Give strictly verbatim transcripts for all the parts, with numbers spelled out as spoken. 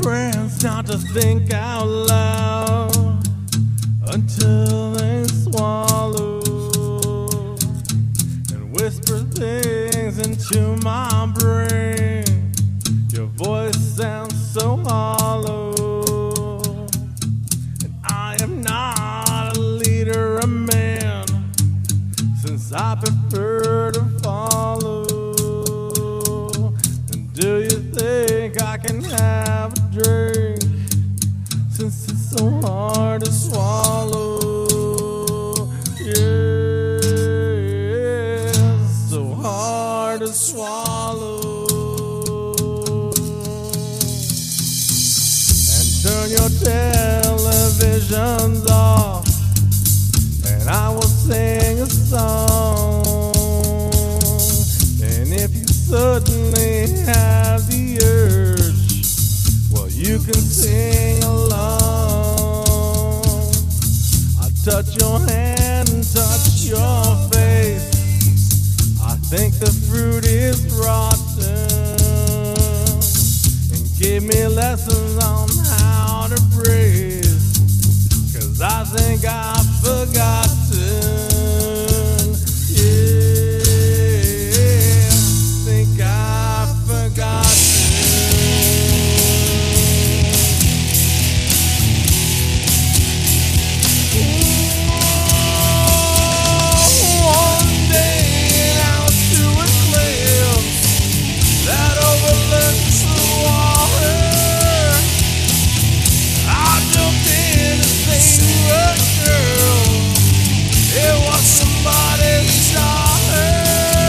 friends not to think out loud until they swallow and whisper things into my brain. Your voice sounds so hollow, and I am not a leader, a man, since I prefer to follow. And do you think I can have a drink, since it's so hard to swallow? Yeah, so hard to swallow. And turn your televisions off, and I will sing a song. And if you suddenly have the urge, well, you can sing along. I touch your hand and touch your face. I think the fruit is rotten, and give me lessons on how to praise, 'cause I think I've forgotten. Yeah, think I've forgotten. One day out to a cliff that overlooks the water, I jumped in to save a girl. It was somebody's daughter,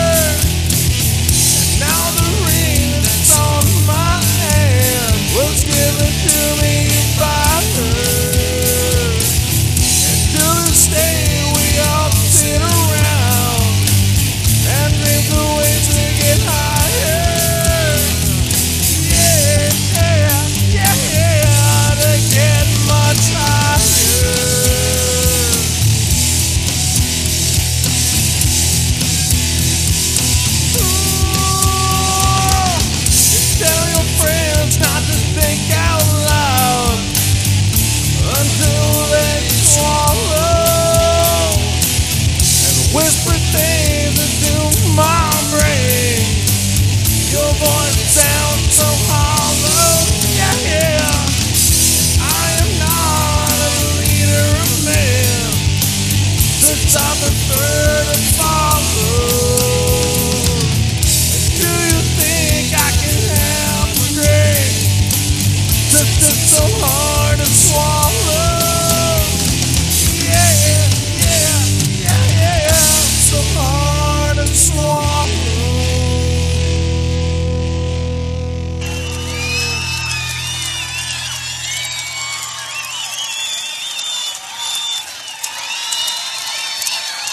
and now the ring that's on my hand was given to me by her. And to this day we all sit around and drink the way to get higher. Yeah, yeah, yeah, to get much higher. Ooh, you tell your friends not to think out loud until they swallow and whisper things into my brain. Your voice sounds so hollow, yeah, yeah. I am not a leader, a man, since I prefer to follow. And do you think I can have a drink, since it's so hard to swallow?